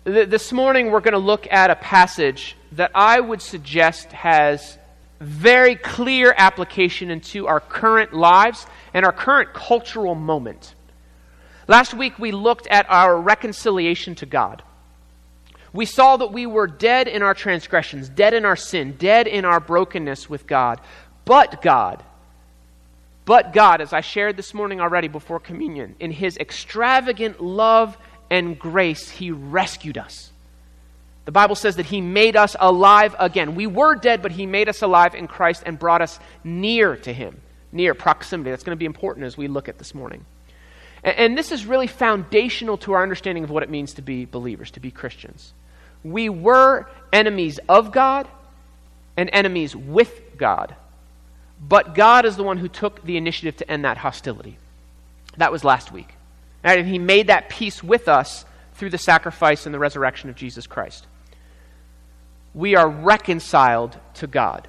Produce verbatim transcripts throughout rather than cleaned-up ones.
th- this morning we're going to look at a passage that I would suggest has very clear application into our current lives and our current cultural moment. Last week we looked at our reconciliation to God. We saw that we were dead in our transgressions, dead in our sin, dead in our brokenness with God. But God, but God, as I shared this morning already before communion, in His extravagant love and grace, He rescued us. The Bible says that He made us alive again. We were dead, but He made us alive in Christ and brought us near to Him. Near, proximity. That's going to be important as we look at this morning. And, and this is really foundational to our understanding of what it means to be believers, to be Christians. We were enemies of God and enemies with God. But God is the one who took the initiative to end that hostility. That was last week. Right? And He made that peace with us through the sacrifice and the resurrection of Jesus Christ. We are reconciled to God.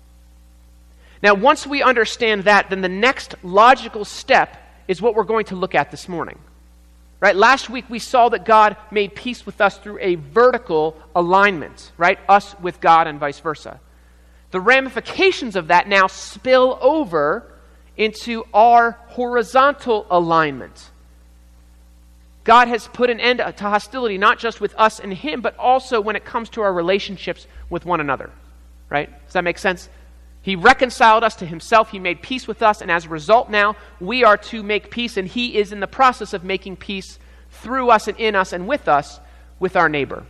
Now, once we understand that, then the next logical step is what we're going to look at this morning. Right? Last week we saw that God made peace with us through a vertical alignment, right? Us with God and vice versa. The ramifications of that now spill over into our horizontal alignment. God has put an end to hostility, not just with us and Him, but also when it comes to our relationships with one another. Right? Does that make sense? He reconciled us to Himself. He made peace with us. And as a result now, we are to make peace. And He is in the process of making peace through us and in us and with us with our neighbor.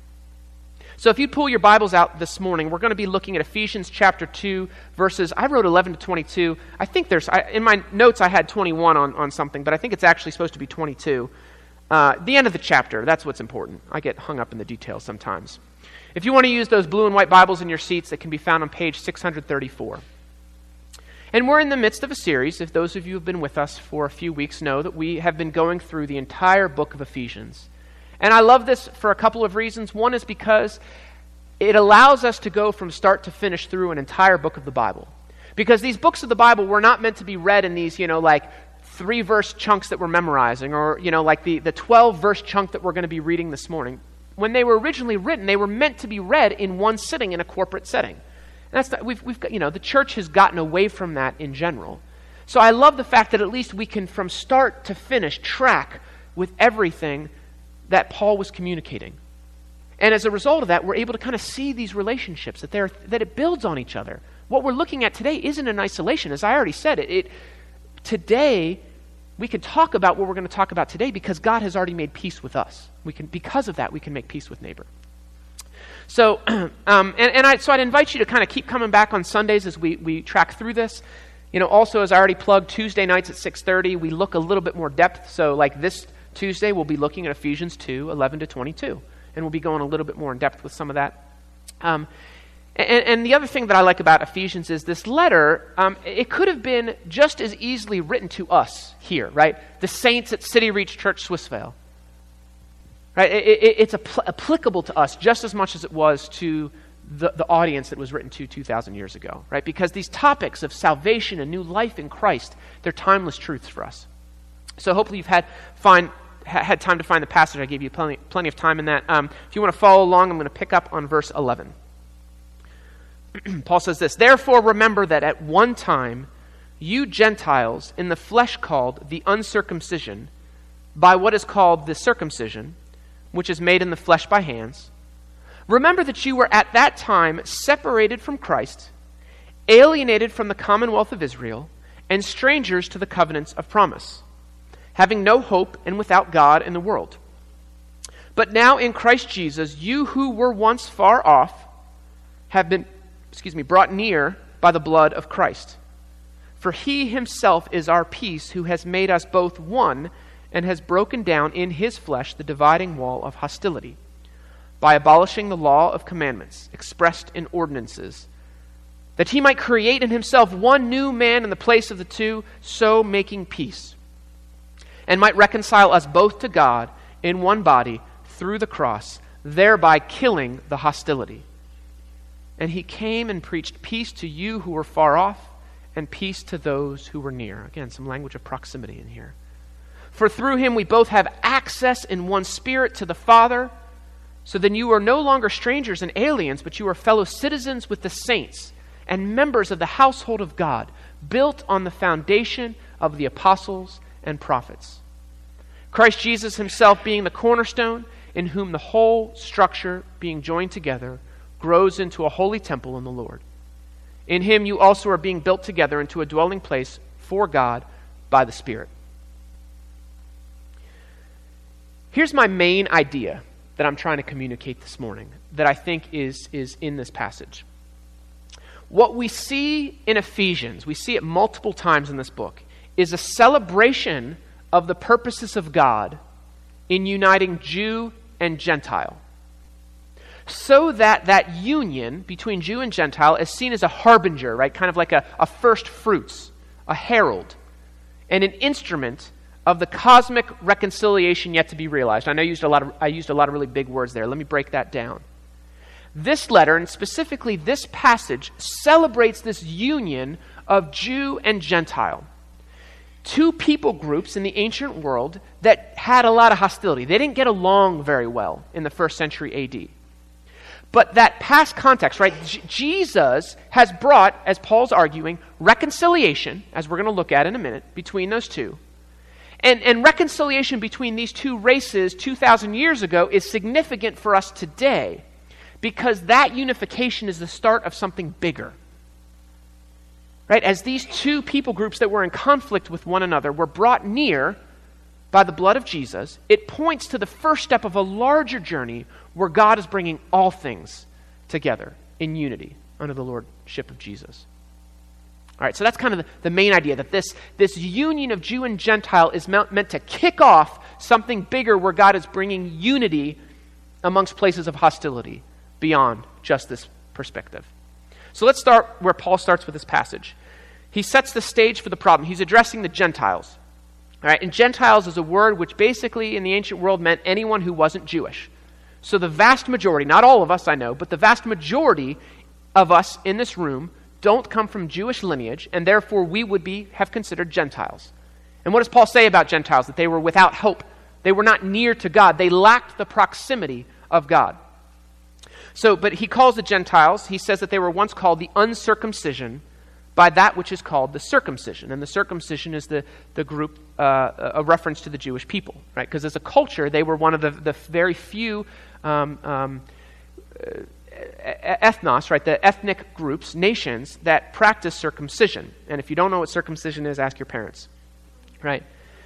So if you pull your Bibles out this morning, we're going to be looking at Ephesians chapter two, verses, I wrote eleven to twenty-two. I think there's, I, in my notes I had twenty-one on, on something, but I think it's actually supposed to be twenty-two. Uh, the end of the chapter, that's what's important. I get hung up in the details sometimes. If you want to use those blue and white Bibles in your seats, that can be found on page six thirty-four. And we're in the midst of a series. If those of you who have been with us for a few weeks know that we have been going through the entire book of Ephesians. And I love this for a couple of reasons. One is because it allows us to go from start to finish through an entire book of the Bible. Because these books of the Bible were not meant to be read in these, you know, like three-verse chunks that we're memorizing, or, you know, like the, the twelve-verse chunk that we're going to be reading this morning. When they were originally written, they were meant to be read in one sitting in a corporate setting. And that's not, we've we've got, you know, the church has gotten away from that in general. So I love the fact that at least we can, from start to finish, track with everything that Paul was communicating. And as a result of that, we're able to kind of see these relationships, that they're that it builds on each other. What we're looking at today isn't in isolation. As I already said, it, it today we can talk about what we're going to talk about today because God has already made peace with us. We can, because of that, we can make peace with neighbor. So, um, and, and I, so I'd invite you to kind of keep coming back on Sundays as we, we track through this. You know, also, as I already plugged, Tuesday nights at six thirty, we look a little bit more depth. So like this Tuesday, we'll be looking at Ephesians two, eleven to twenty-two. And we'll be going a little bit more in depth with some of that. Um, and, and the other thing that I like about Ephesians is this letter, um, it could have been just as easily written to us here, right? The saints at City Reach Church, Swissvale. Right? It, it, it's apl- applicable to us just as much as it was to the, the audience that was written to two thousand years ago, right? Because these topics of salvation and new life in Christ, they're timeless truths for us. So hopefully you've had find ha- had time to find the passage. I gave you plenty, plenty of time in that. Um, if you want to follow along, I'm going to pick up on verse eleven. Paul says this, "Therefore remember that at one time you Gentiles in the flesh called the uncircumcision by what is called the circumcision, which is made in the flesh by hands. Remember that you were at that time separated from Christ, alienated from the commonwealth of Israel, and strangers to the covenants of promise, having no hope and without God in the world. But now in Christ Jesus, you who were once far off have been, excuse me, brought near by the blood of Christ. For he himself is our peace, who has made us both one and has broken down in his flesh the dividing wall of hostility, by abolishing the law of commandments expressed in ordinances, that he might create in himself one new man in the place of the two, so making peace, and might reconcile us both to God in one body through the cross, thereby killing the hostility. And he came and preached peace to you who were far off, and peace to those who were near." Again, some language of proximity in here. "For through him we both have access in one spirit to the Father. So then you are no longer strangers and aliens, but you are fellow citizens with the saints and members of the household of God, built on the foundation of the apostles and prophets. Christ Jesus himself being the cornerstone, in whom the whole structure, being joined together, grows into a holy temple in the Lord. In him you also are being built together into a dwelling place for God by the Spirit. Here's my main idea that I'm trying to communicate this morning that I think is, is in this passage. What we see in Ephesians, we see it multiple times in this book, is a celebration of the purposes of God in uniting Jew and Gentile, so that that union between Jew and Gentile is seen as a harbinger, right? Kind of like a, a first fruits, a herald, and an instrument of the cosmic reconciliation yet to be realized. I know I used a lot of, I used a lot of really big words there. Let me break that down. This letter, and specifically this passage, celebrates this union of Jew and Gentile. Two people groups in the ancient world that had a lot of hostility. They didn't get along very well in the first century A D. But that past context, right? J- Jesus has brought, as Paul's arguing, reconciliation, as we're going to look at in a minute, between those two. And, and reconciliation between these two races two thousand years ago is significant for us today, because that unification is the start of something bigger. Right? As these two people groups that were in conflict with one another were brought near by the blood of Jesus, it points to the first step of a larger journey where God is bringing all things together in unity under the lordship of Jesus. All right, so that's kind of the, the main idea, that this, this union of Jew and Gentile is meant, meant to kick off something bigger where God is bringing unity amongst places of hostility beyond just this perspective. So let's start where Paul starts with this passage. He sets the stage for the problem. He's addressing the Gentiles. All right, and Gentiles is a word which basically in the ancient world meant anyone who wasn't Jewish. So the vast majority, not all of us I know, but the vast majority of us in this room don't come from Jewish lineage, and therefore we would be have considered Gentiles. And what does Paul say about Gentiles? That they were without hope. They were not near to God. They lacked the proximity of God. So, but he calls the Gentiles, he says that they were once called the uncircumcision by that which is called the circumcision. And the circumcision is the, the group, uh, a reference to the Jewish people, right? Because as a culture, they were one of the, the very few um, um, uh, ethnos, right? The ethnic groups, nations that practice circumcision. And if you don't know what circumcision is, ask your parents, right?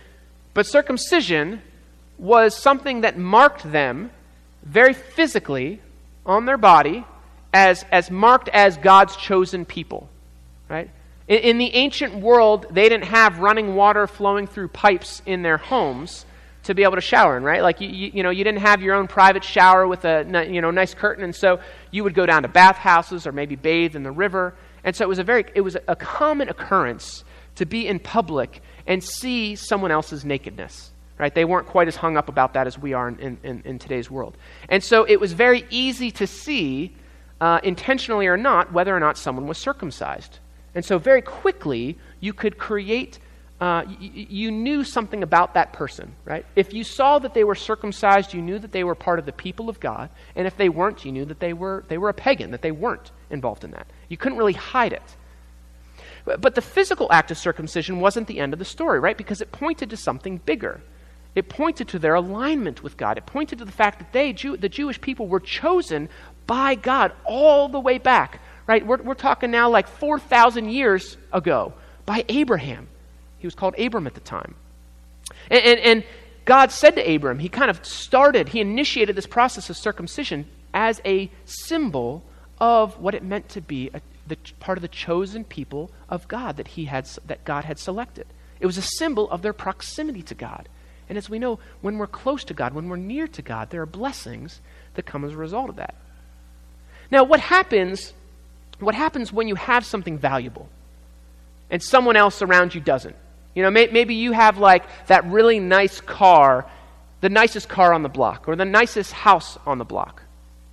But circumcision was something that marked them very physically on their body as, as marked as God's chosen people, right? In, in the ancient world, they didn't have running water flowing through pipes in their homes to be able to shower in, right? Like, you, you, you know, you didn't have your own private shower with a, you know, nice curtain, and so you would go down to bathhouses or maybe bathe in the river. And so it was a very, it was a common occurrence to be in public and see someone else's nakedness. Right? They weren't quite as hung up about that as we are in, in, in today's world. And so it was very easy to see, uh, intentionally or not, whether or not someone was circumcised. And so very quickly, you could create, uh, y- you knew something about that person, right? If you saw that they were circumcised, you knew that they were part of the people of God. And if they weren't, you knew that they were, they were a pagan, that they weren't involved in that. You couldn't really hide it. But, but the physical act of circumcision wasn't the end of the story, right? Because it pointed to something bigger. It pointed to their alignment with God. It pointed to the fact that they, Jew, the Jewish people, were chosen by God all the way back, right? We're, we're talking now like four thousand years ago by Abraham. He was called Abram at the time. And, and, and God said to Abram, he kind of started, he initiated this process of circumcision as a symbol of what it meant to be a, the part of the chosen people of God that he had, that God had selected. It was a symbol of their proximity to God. And as we know, when we're close to God, when we're near to God, there are blessings that come as a result of that. Now, what happens, what happens when you have something valuable and someone else around you doesn't? You know, may, maybe you have like that really nice car, the nicest car on the block, or the nicest house on the block.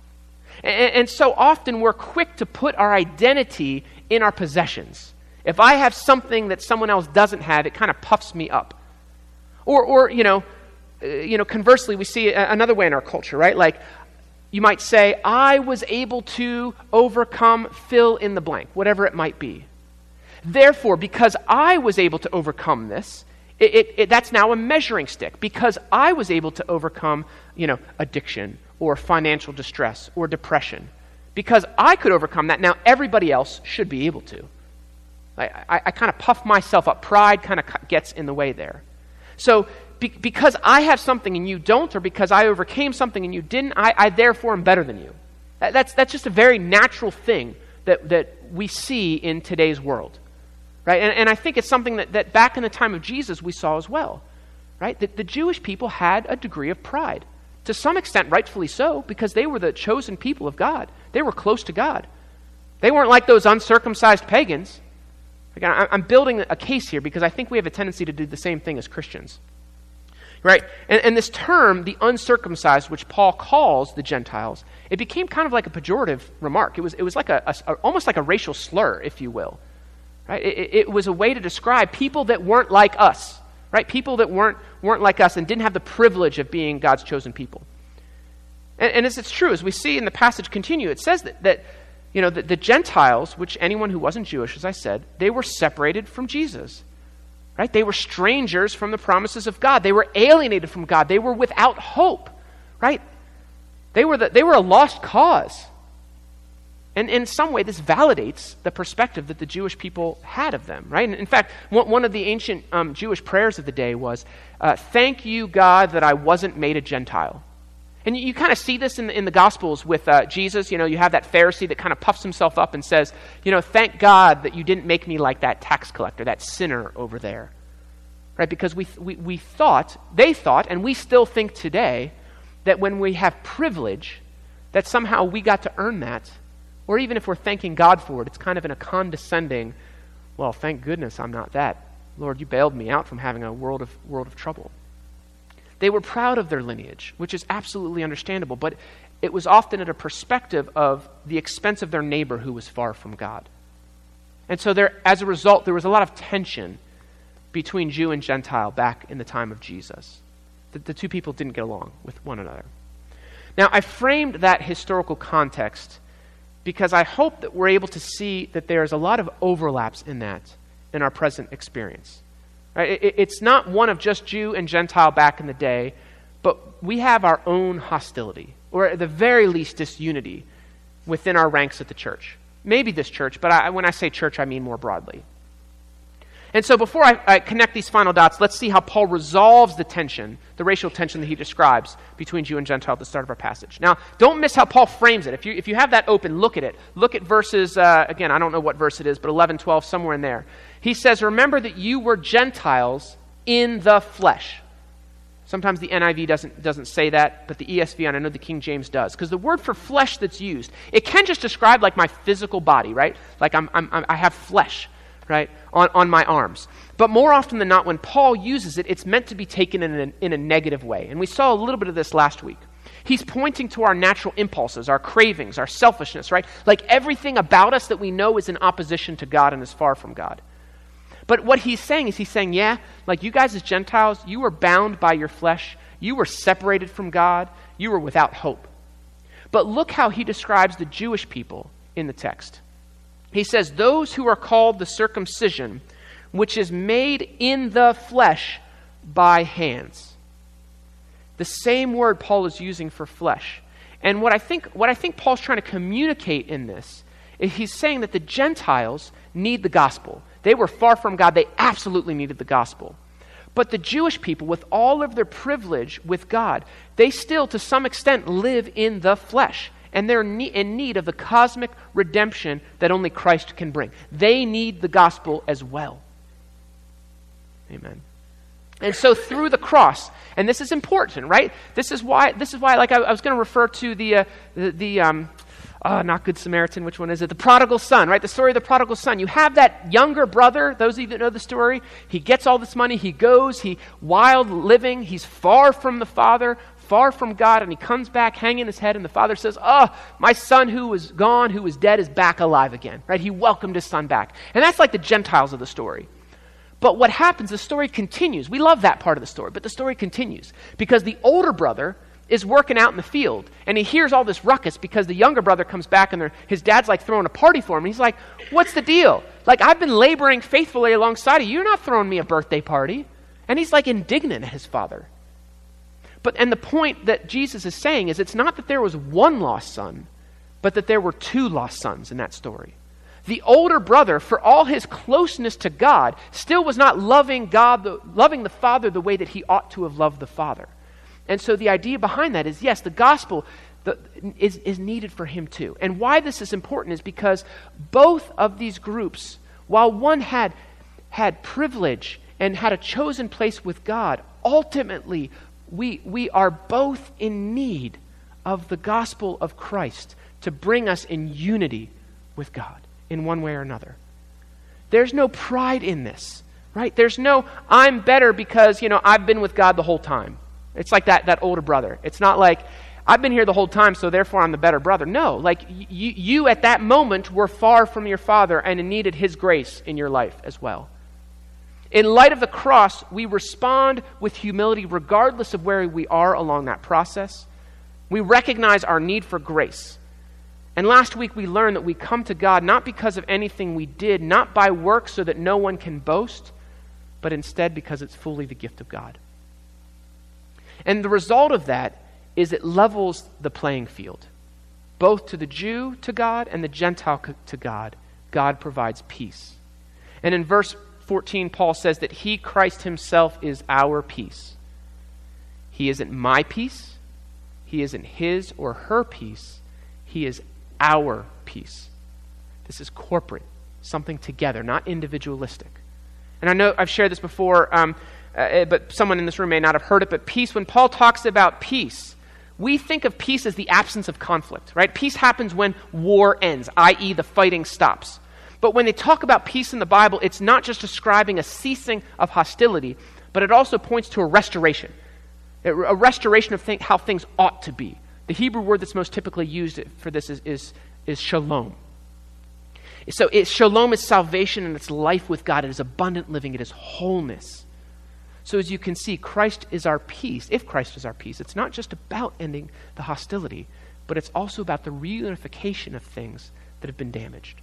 And, and so often we're quick to put our identity in our possessions. If I have something that someone else doesn't have, it kind of puffs me up. Or, or you know, uh, you know, conversely, we see a, another way in our culture, right? Like, you might say, I was able to overcome fill in the blank, whatever it might be. Therefore, because I was able to overcome this, it, it, it, that's now a measuring stick. Because I was able to overcome, you know, addiction or financial distress or depression. Because I could overcome that, now everybody else should be able to. I, I, I kind of puff myself up. Pride kind of gets in the way there. So be, because I have something and you don't, or because I overcame something and you didn't, I, I therefore am better than you. That, that's, that's just a very natural thing that, that we see in today's world. Right? And, and I think it's something that, that back in the time of Jesus we saw as well. Right? That the Jewish people had a degree of pride. To some extent, rightfully so, because they were the chosen people of God. They were close to God. They weren't like those uncircumcised pagans. Again, I'm building a case here because I think we have a tendency to do the same thing as Christians. Right? And, and this term, the uncircumcised, which Paul calls the Gentiles, it became kind of like a pejorative remark. It was, it was like a, a, almost like a racial slur, if you will. Right? It, it was a way to describe people that weren't like us, right? People that weren't weren't like us and didn't have the privilege of being God's chosen people. And, and as it's true, as we see in the passage continue, it says that, that you know, the, the Gentiles, which anyone who wasn't Jewish, as I said, they were separated from Jesus, right? They were strangers from the promises of God. They were alienated from God. They were without hope, right? They were the, they were a lost cause. And in some way, this validates the perspective that the Jewish people had of them, right? And in fact, one, one of the ancient um, Jewish prayers of the day was, uh, thank you, God, that I wasn't made a Gentile. And you, you kind of see this in the, in the Gospels with uh, Jesus. You know, you have that Pharisee that kind of puffs himself up and says, you know, thank God that you didn't make me like that tax collector, that sinner over there, right? Because we, we, we thought, they thought, and we still think today, that when we have privilege, that somehow we got to earn that. Or even if we're thanking God for it, it's kind of in a condescending, well, thank goodness I'm not that. Lord, you bailed me out from having a world of world of trouble. They were proud of their lineage, which is absolutely understandable, but it was often at a perspective of the expense of their neighbor who was far from God. And so there, as a result, there was a lot of tension between Jew and Gentile back in the time of Jesus. The, the two people didn't get along with one another. Now, I framed that historical context because I hope that we're able to see that there's a lot of overlaps in that in our present experience. Right? It, it's not one of just Jew and Gentile back in the day, but we have our own hostility, or at the very least disunity, within our ranks at the church. Maybe this church, but I, when I say church, I mean more broadly. And so before I, I connect these final dots, let's see how Paul resolves the tension, the racial tension that he describes between Jew and Gentile at the start of our passage. Now, don't miss how Paul frames it. If you if you have that open, look at it. Look at verses, uh, again, I don't know what verse it is, but eleven, twelve, somewhere in there. He says, remember that you were Gentiles in the flesh. Sometimes the N I V doesn't doesn't say that, but the E S V, and I know the King James does. Because the word for flesh that's used, it can just describe like my physical body, right? Like I'm, I'm, I'm I have flesh, right, on, on my arms. But more often than not, when Paul uses it, it's meant to be taken in a, in a negative way. And we saw a little bit of this last week. He's pointing to our natural impulses, our cravings, our selfishness, right? Like everything about us that we know is in opposition to God and is far from God. But what he's saying is he's saying, yeah, like you guys as Gentiles, you were bound by your flesh. You were separated from God. You were without hope. But look how he describes the Jewish people in the text. He says, those who are called the circumcision, which is made in the flesh by hands. The same word Paul is using for flesh. And what I think, what I think Paul's trying to communicate in this is he's saying that the Gentiles need the gospel. They were far from God. They absolutely needed the gospel. But the Jewish people, with all of their privilege with God, they still, to some extent, live in the flesh. And they're in need of the cosmic redemption that only Christ can bring. They need the gospel as well. Amen. And so through the cross, and this is important, right? This is why, this is why, like I, I was going to refer to the, uh, the, the um, uh, not Good Samaritan, which one is it? The prodigal son, right? The story of the prodigal son. You have that younger brother, those of you that know the story, he gets all this money, he goes, he wild living, he's far from the father, far from God, and he comes back hanging his head, and the father says, oh, my son who was gone, who was dead, is back alive again, right? He welcomed his son back. And that's like the Gentiles of the story. But what happens, the story continues. We love that part of the story, but the story continues. Because the older brother is working out in the field, and he hears all this ruckus because the younger brother comes back and his dad's like throwing a party for him. And he's like, what's the deal? Like, I've been laboring faithfully alongside of you. You're not throwing me a birthday party. And he's like indignant at his father. But, and the point that Jesus is saying is it's not that there was one lost son, but that there were two lost sons in that story. The older brother, for all his closeness to God, still was not loving God, the, loving the Father the way that he ought to have loved the Father. And so the idea behind that is, yes, the gospel the, is, is needed for him too. And why this is important is because both of these groups, while one had, had privilege and had a chosen place with God, ultimately we, we are both in need of the gospel of Christ to bring us in unity with God in one way or another. There's no pride in this, right? There's no, I'm better because, you know, I've been with God the whole time. It's like that, that older brother. It's not like, I've been here the whole time, so therefore I'm the better brother. No, like y- you at that moment were far from your father and needed his grace in your life as well. In light of the cross, we respond with humility regardless of where we are along that process. We recognize our need for grace. And last week we learned that we come to God not because of anything we did, not by works so that no one can boast, but instead because it's fully the gift of God. And the result of that is it levels the playing field. Both to the Jew to God and the Gentile to God, God provides peace. And in verse fourteen, Paul says that he, Christ himself, is our peace. He isn't my peace. He isn't his or her peace. He is our peace. This is corporate, something together, not individualistic. And I know I've shared this before, um, uh, but someone in this room may not have heard it, but peace, when Paul talks about peace, we think of peace as the absence of conflict, right? Peace happens when war ends, that is the fighting stops. But when they talk about peace in the Bible, it's not just describing a ceasing of hostility, but it also points to a restoration, a restoration of th- how things ought to be. The Hebrew word that's most typically used for this is, is, is shalom. So it, shalom is salvation and it's life with God. It is abundant living. It is wholeness. So as you can see, Christ is our peace. If Christ is our peace, it's not just about ending the hostility, but it's also about the reunification of things that have been damaged.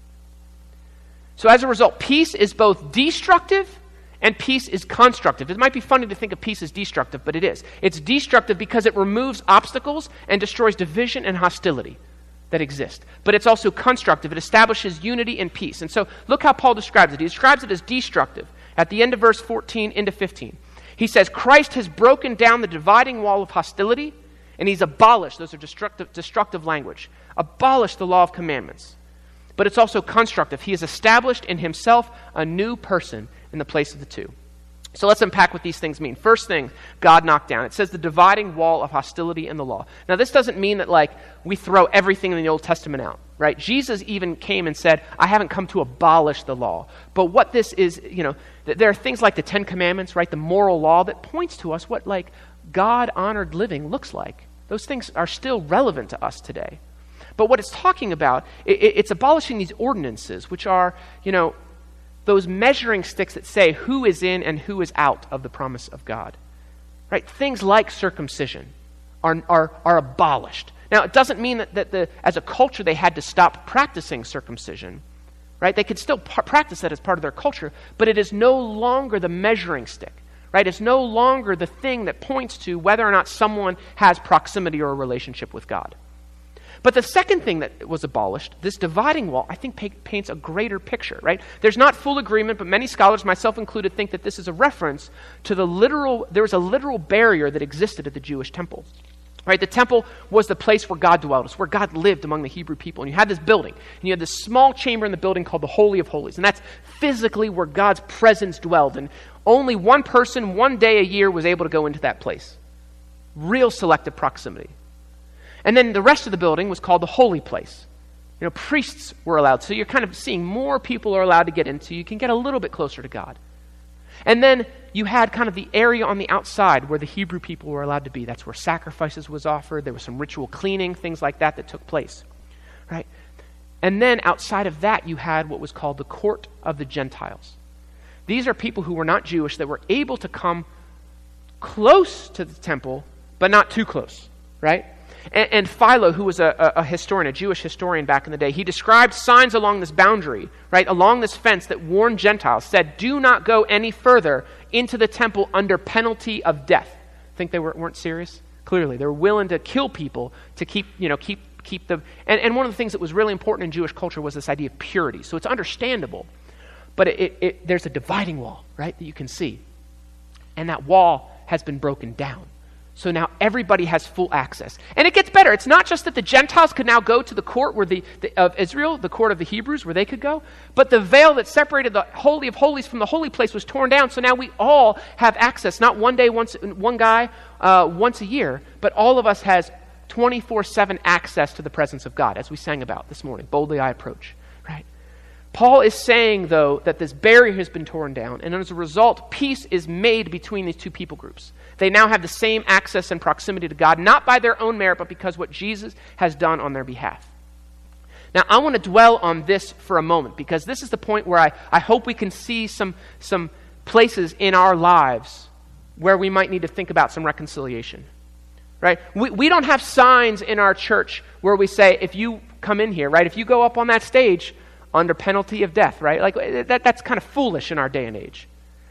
So as a result, peace is both destructive and peace is constructive. It might be funny to think of peace as destructive, but it is. It's destructive because it removes obstacles and destroys division and hostility that exist. But it's also constructive. It establishes unity and peace. And so look how Paul describes it. He describes it as destructive. At the end of verse fourteen into fifteen, he says, Christ has broken down the dividing wall of hostility, and he's abolished, those are destructive, destructive language, abolished the law of commandments. But it's also constructive. He has established in himself a new person in the place of the two. So let's unpack what these things mean. First thing, God knocked down. It says the dividing wall of hostility in the law. Now this doesn't mean that like we throw everything in the Old Testament out, right? Jesus even came and said, I haven't come to abolish the law. But what this is, you know, th- there are things like the Ten Commandments, right? The moral law that points to us what like God-honored living looks like. Those things are still relevant to us today. But what it's talking about, it, it's abolishing these ordinances, which are, you know, those measuring sticks that say who is in and who is out of the promise of God. Right? Things like circumcision are, are, are abolished. Now, it doesn't mean that, that the, as a culture they had to stop practicing circumcision. Right? They could still p- practice that as part of their culture, but it is no longer the measuring stick. Right? It's no longer the thing that points to whether or not someone has proximity or a relationship with God. But the second thing that was abolished, this dividing wall, I think pa- paints a greater picture, right? There's not full agreement, but many scholars, myself included, think that this is a reference to the literal, there was a literal barrier that existed at the Jewish temple. Right? The temple was the place where God dwelt. It's where God lived among the Hebrew people. And you had this building, and you had this small chamber in the building called the Holy of Holies. And that's physically where God's presence dwelled. And only one person, one day a year, was able to go into that place. Real selective proximity. And then the rest of the building was called the holy place. You know, priests were allowed. So you're kind of seeing more people are allowed to get into. You can get a little bit closer to God. And then you had kind of the area on the outside where the Hebrew people were allowed to be. That's where sacrifices was offered. There was some ritual cleaning, things like that that took place. Right? And then outside of that, you had what was called the court of the Gentiles. These are people who were not Jewish that were able to come close to the temple, but not too close. right? And, and Philo, who was a, a, a historian, a Jewish historian back in the day, he described signs along this boundary, right, along this fence that warned Gentiles, said, do not go any further into the temple under penalty of death. Think they were, weren't serious? Clearly, they were willing to kill people to keep, you know, keep keep the. And, and one of the things that was really important in Jewish culture was this idea of purity. So it's understandable, but it, it, it, there's a dividing wall, right, that you can see, and that wall has been broken down. So now everybody has full access. And it gets better. It's not just that the Gentiles could now go to the court where the, the, of Israel, the court of the Hebrews, where they could go, but the veil that separated the Holy of Holies from the holy place was torn down. So now we all have access, not one day, once, one guy, uh, once a year, but all of us has twenty-four seven access to the presence of God, as we sang about this morning. Boldly I approach, right? Paul is saying, though, that this barrier has been torn down, and as a result, peace is made between these two people groups. They now have the same access and proximity to God, not by their own merit, but because what Jesus has done on their behalf. Now, I want to dwell on this for a moment, because this is the point where I, I hope we can see some, some places in our lives where we might need to think about some reconciliation. Right? We, we don't have signs in our church where we say, if you come in here, right, if you go up on that stage, under penalty of death, right? Like that, that's kind of foolish in our day and age.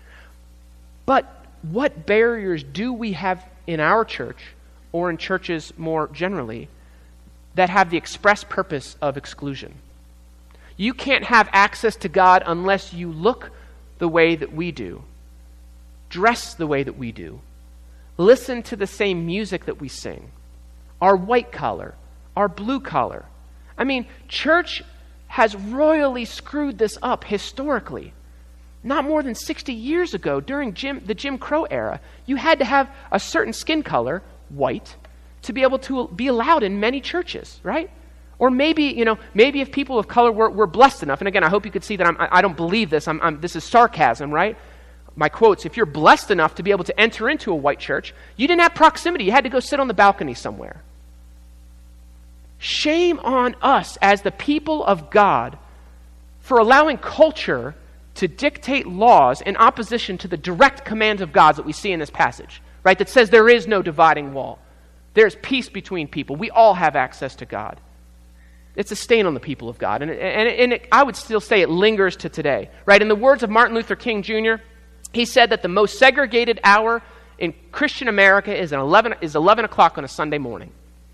But what barriers do we have in our church or in churches more generally that have the express purpose of exclusion? You can't have access to God unless you look the way that we do, dress the way that we do, listen to the same music that we sing, our white collar, our blue collar. I mean, church has royally screwed this up historically. Not more than sixty years ago, during Jim, the Jim Crow era, you had to have a certain skin color, white, to be able to be allowed in many churches, right? Or maybe, you know, maybe if people of color were, were blessed enough, and again, I hope you could see that I'm, I, I don't believe this, I'm, I'm, this is sarcasm, right? My quotes, if you're blessed enough to be able to enter into a white church, you didn't have proximity, you had to go sit on the balcony somewhere. Shame on us as the people of God for allowing culture to dictate laws in opposition to the direct commands of God that we see in this passage, right? That says there is no dividing wall. There's peace between people. We all have access to God. It's a stain on the people of God. And, and, and it, I would still say it lingers to today, right? In the words of Martin Luther King Junior, he said that the most segregated hour in Christian America is, an eleven, is eleven o'clock on a Sunday morning.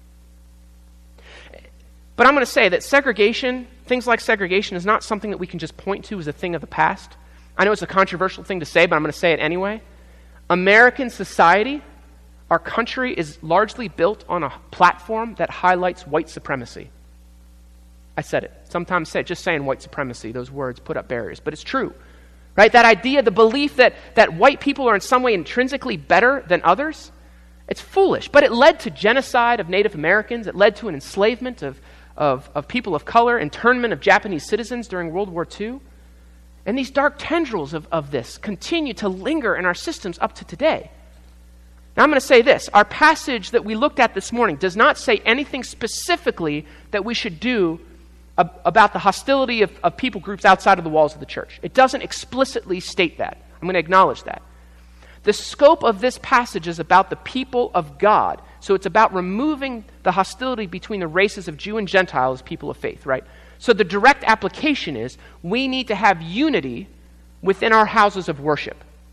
But I'm going to say that segregation, things like segregation, is not something that we can just point to as a thing of the past. I know it's a controversial thing to say, but I'm going to say it anyway. American society, our country, is largely built on a platform that highlights white supremacy. I said it. Sometimes say it. Just saying white supremacy, those words put up barriers. But it's true. Right? That idea, the belief that, that white people are in some way intrinsically better than others, it's foolish. But it led to genocide of Native Americans. It led to an enslavement of Of, of people of color, internment of Japanese citizens during World War Two. And these dark tendrils of, of this continue to linger in our systems up to today. Now I'm going to say this. Our passage that we looked at this morning does not say anything specifically that we should do ab- about the hostility of, of people groups outside of the walls of the church. It doesn't explicitly state that. I'm going to acknowledge that. The scope of this passage is about the people of God. So it's about removing the hostility between the races of Jew and Gentile as people of faith, right? So the direct application is we need to have unity within our houses of worship,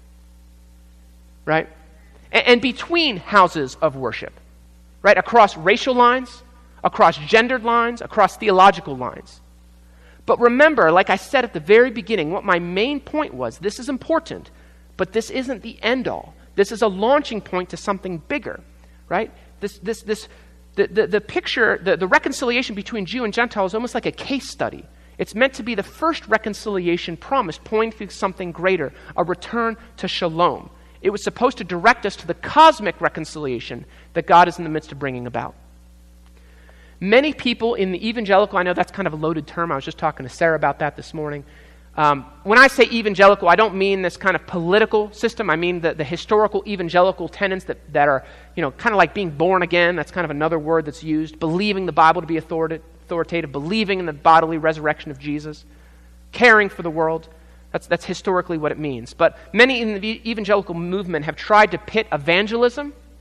right? And, and between houses of worship, right? Across racial lines, across gendered lines, across theological lines. But remember, like I said at the very beginning, what my main point was, this is important, but this isn't the end all. This is a launching point to something bigger. Right? This, this, this, the, the, the picture, the, the reconciliation between Jew and Gentile is almost like a case study. It's meant to be the first reconciliation promised, pointing to something greater, a return to shalom. It was supposed to direct us to the cosmic reconciliation that God is in the midst of bringing about. Many people in the evangelical, I know that's kind of a loaded term. I was just talking to Sarah about that this morning. Um, when I say evangelical, I don't mean this kind of political system. I mean the, the historical evangelical tenets that, that are, you know, kind of like being born again. That's kind of another word that's used. Believing the Bible to be authoritative, believing in the bodily resurrection of Jesus, caring for the world. That's, that's historically what it means. But many in the evangelical movement have tried to pit evangelism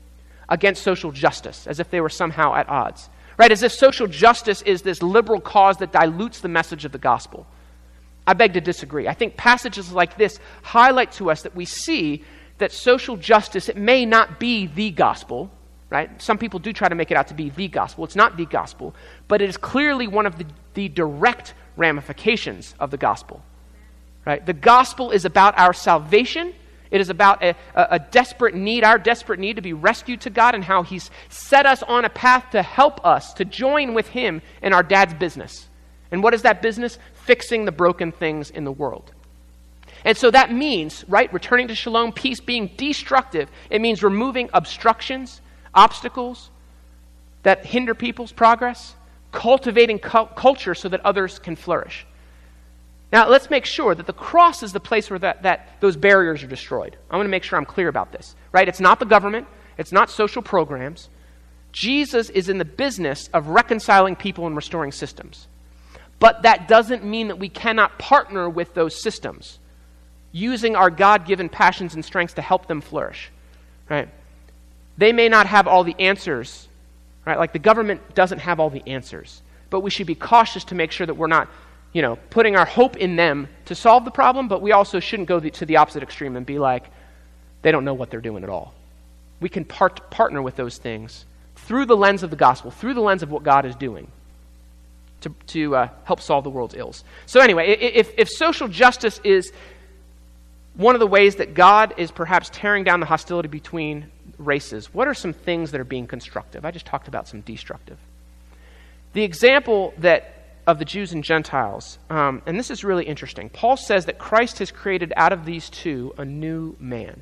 against social justice, as if they were somehow at odds, right? As if social justice is this liberal cause that dilutes the message of the gospel. I beg to disagree. I think passages like this highlight to us that we see that social justice, it may not be the gospel, right? Some people do try to make it out to be the gospel. It's not the gospel, but it is clearly one of the, the direct ramifications of the gospel, right? The gospel is about our salvation. It is about a, a, a desperate need, our desperate need to be rescued to God, and how he's set us on a path to help us, to join with him in our dad's business. And what is that business? Fixing the broken things in the world. And so that means, right, returning to shalom, peace, being destructive. It means removing obstructions, obstacles that hinder people's progress, cultivating cu- culture so that others can flourish. Now, let's make sure that the cross is the place where that, that those barriers are destroyed. I want to make sure I'm clear about this, right? It's not the government. It's not social programs. Jesus is in the business of reconciling people and restoring systems. But that doesn't mean that we cannot partner with those systems, using our God-given passions and strengths to help them flourish, right? They may not have all the answers, right? Like the government doesn't have all the answers, but we should be cautious to make sure that we're not, you know, putting our hope in them to solve the problem, but we also shouldn't go the, to the opposite extreme and be like, they don't know what they're doing at all. We can part, partner with those things through the lens of the gospel, through the lens of what God is doing to, to uh, help solve the world's ills. So anyway, if, if social justice is one of the ways that God is perhaps tearing down the hostility between races, what are some things that are being constructive? I just talked about some destructive. The example that of the Jews and Gentiles, um, and this is really interesting. Paul says that Christ has created out of these two a new man.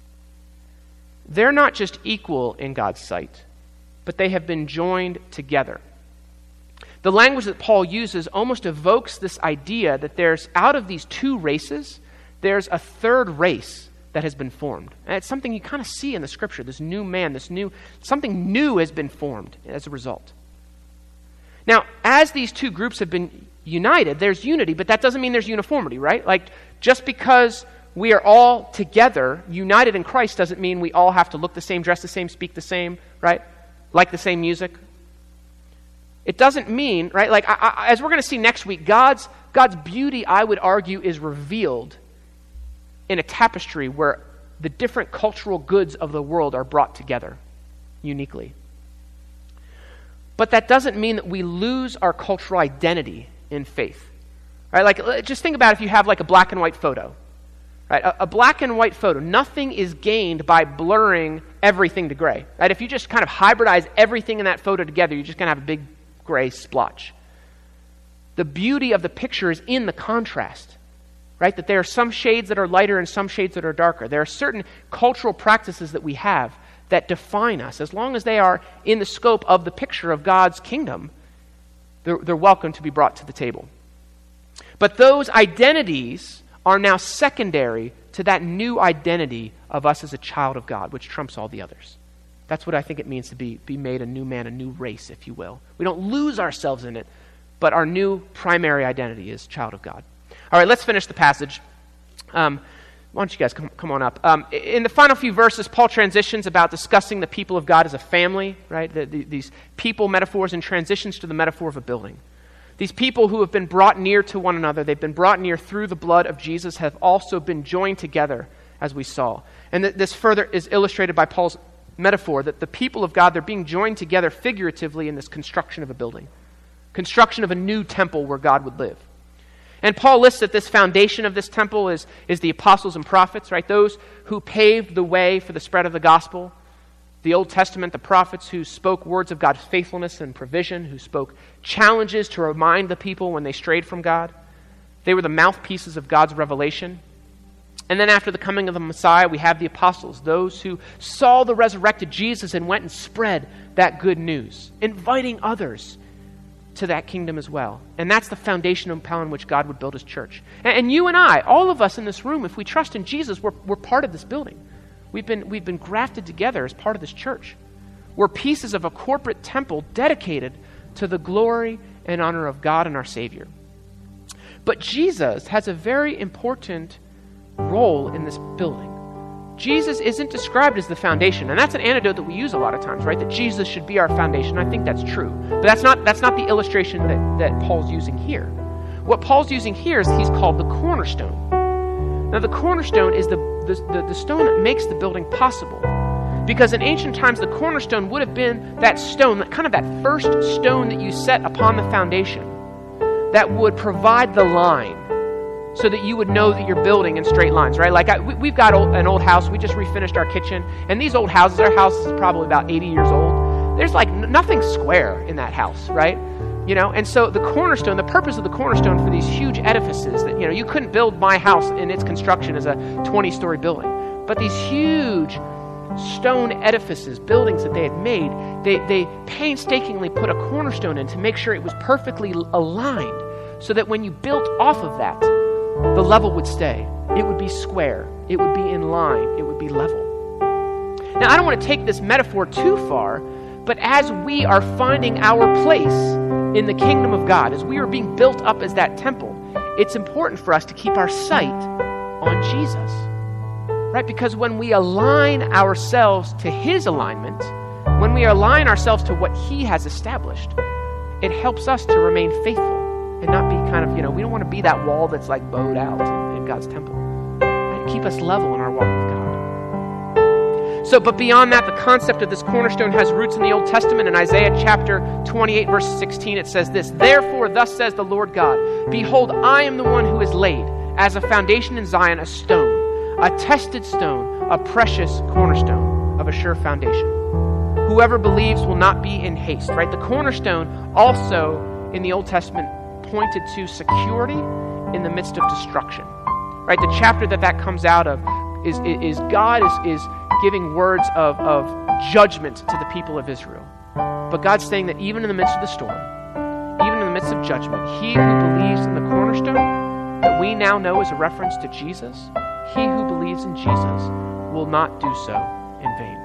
They're not just equal in God's sight, but they have been joined together. The language that Paul uses almost evokes this idea that there's, out of these two races, there's a third race that has been formed. And it's something you kind of see in the scripture, this new man, this new, something new has been formed as a result. Now, as these two groups have been united, there's unity, but that doesn't mean there's uniformity, right? Like, just because we are all together, united in Christ, doesn't mean we all have to look the same, dress the same, speak the same, right? Like the same music. It doesn't mean, right? Like, I, I, as we're going to see next week, God's God's beauty, I would argue, is revealed in a tapestry where the different cultural goods of the world are brought together uniquely. But that doesn't mean that we lose our cultural identity in faith. Right? Like, just think about if you have like a black and white photo. Right? A, a black and white photo, nothing is gained by blurring everything to gray. Right? If you just kind of hybridize everything in that photo together, you're just going to have a big gray splotch. The beauty of the picture is in the contrast. Right? That there are some shades that are lighter and some shades that are darker. There are certain cultural practices that we have that define us. As long as they are in the scope of the picture of God's kingdom, they're, they're welcome to be brought to the table. But those identities are now secondary to that new identity of us as a child of God, which trumps all the others. That's what I think it means to be, be made a new man, a new race, if you will. We don't lose ourselves in it, but our new primary identity is child of God. All right, let's finish the passage. Um, why don't you guys come, come on up? Um, in the final few verses, Paul transitions about discussing the people of God as a family, right? The, the, these people metaphors and transitions to the metaphor of a building. These people who have been brought near to one another, they've been brought near through the blood of Jesus, have also been joined together, as we saw. And th- this further is illustrated by Paul's metaphor that the people of God, they're being joined together figuratively in this construction of a building, construction of a new temple where God would live. And Paul lists that this foundation of this temple is, is the apostles and prophets, right? Those who paved the way for the spread of the gospel. The Old Testament, the prophets who spoke words of God's faithfulness and provision, who spoke challenges to remind the people when they strayed from God. They were the mouthpieces of God's revelation. And then after the coming of the Messiah, we have the apostles, those who saw the resurrected Jesus and went and spread that good news, inviting others to that kingdom as well. And that's the foundation upon which God would build his church. And, and you and I, all of us in this room, if we trust in Jesus, we're, we're part of this building. We've been, we've been grafted together as part of this church. We're pieces of a corporate temple dedicated to the glory and honor of God and our Savior. But Jesus has a very important role in this building. Jesus isn't described as the foundation. And that's an anecdote that we use a lot of times, right? That Jesus should be our foundation. I think that's true. But that's not that's not the illustration that, that Paul's using here. What Paul's using here is he's called the cornerstone. Now, the cornerstone is the, the, the, the stone that makes the building possible. Because in ancient times, the cornerstone would have been that stone, that kind of that first stone that you set upon the foundation that would provide the line so that you would know that you're building in straight lines, right? Like I, we, we've got old, an old house. We just refinished our kitchen. And these old houses, our house is probably about eighty years old. There's like n- nothing square in that house, right? You know, and so the cornerstone, the purpose of the cornerstone for these huge edifices that, you know, you couldn't build my house in its construction as a twenty-story building. But these huge stone edifices, buildings that they had made, they, they painstakingly put a cornerstone in to make sure it was perfectly aligned so that when you built off of that, the level would stay. It would be square. It would be in line. It would be level. Now, I don't want to take this metaphor too far, but as we are finding our place in the kingdom of God, as we are being built up as that temple, it's important for us to keep our sight on Jesus. Right? Because when we align ourselves to his alignment, when we align ourselves to what he has established, it helps us to remain faithful and not be kind of, you know, we don't want to be that wall that's like bowed out in God's temple. Right? Keep us level in our walk with God. So, but beyond that, the concept of this cornerstone has roots in the Old Testament. In Isaiah chapter twenty-eight, verse sixteen, it says this, "Therefore, thus says the Lord God, behold, I am the one who has laid as a foundation in Zion a stone, a tested stone, a precious cornerstone of a sure foundation. Whoever believes will not be in haste." Right? The cornerstone also in the Old Testament pointed to security in the midst of destruction. Right? The chapter that that comes out of is, is, is God is, is giving words of, of judgment to the people of Israel. But God's saying that even in the midst of the storm, even in the midst of judgment, he who believes in the cornerstone that we now know as a reference to Jesus, he who believes in Jesus will not do so in vain.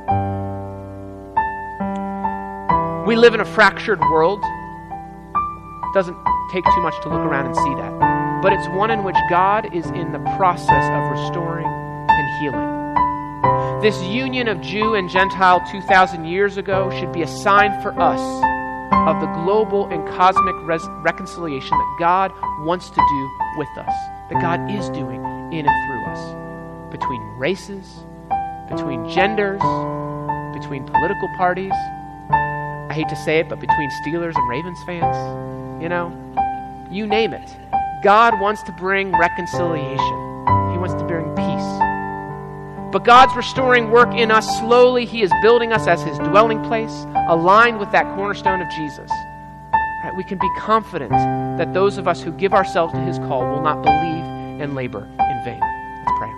We live in a fractured world. It doesn't take too much to look around and see that. But it's one in which God is in the process of restoring and healing. This union of Jew and Gentile two thousand years ago should be a sign for us of the global and cosmic res- reconciliation that God wants to do with us, that God is doing in and through us. Between races, between genders, between political parties. I hate to say it, but between Steelers and Ravens fans, you know, you name it. God wants to bring reconciliation. He wants to bring peace. But God's restoring work in us slowly. He is building us as his dwelling place, aligned with that cornerstone of Jesus. Right? We can be confident that those of us who give ourselves to his call will not believe and labor in vain. Let's pray.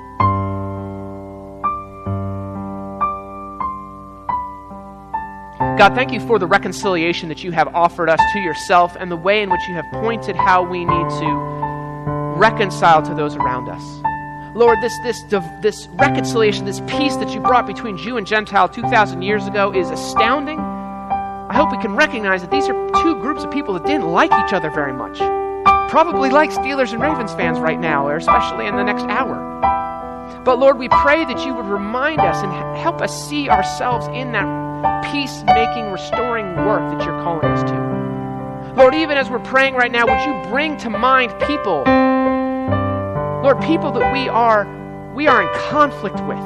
God, thank you for the reconciliation that you have offered us to yourself and the way in which you have pointed how we need to reconcile to those around us. Lord, this this this reconciliation, this peace that you brought between Jew and Gentile two thousand years ago is astounding. I hope we can recognize that these are two groups of people that didn't like each other very much. Probably like Steelers and Ravens fans right now, or especially in the next hour. But Lord, we pray that you would remind us and help us see ourselves in that peace-making, restoring work that you're calling us to. Lord, even as we're praying right now, would you bring to mind people, Lord, people that we are we are in conflict with,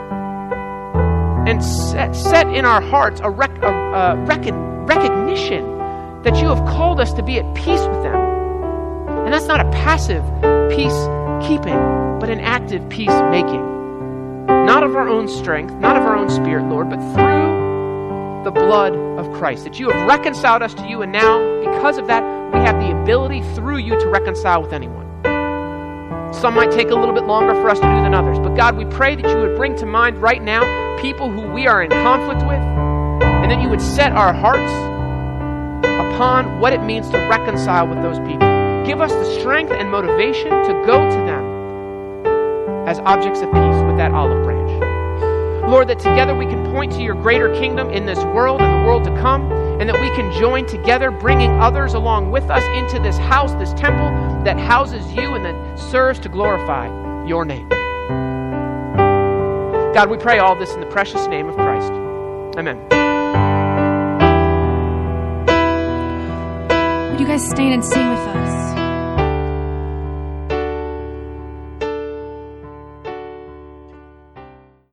and set, set in our hearts a, rec, a, a rec, recognition that you have called us to be at peace with them. And that's not a passive peacekeeping, but an active peacemaking. Not of our own strength, not of our own spirit, Lord, but through the blood of Christ. That you have reconciled us to you, and now, because of that, we have the ability through you to reconcile with anyone. Some might take a little bit longer for us to do than others. But God, we pray that you would bring to mind right now people who we are in conflict with, and that you would set our hearts upon what it means to reconcile with those people. Give us the strength and motivation to go to them as objects of peace with that olive branch. Lord, that together we can point to your greater kingdom in this world and the world to come, and that we can join together, bringing others along with us into this house, this temple that houses you and that serves to glorify your name. God, we pray all this in the precious name of Christ. Amen. Would you guys stand and sing with us?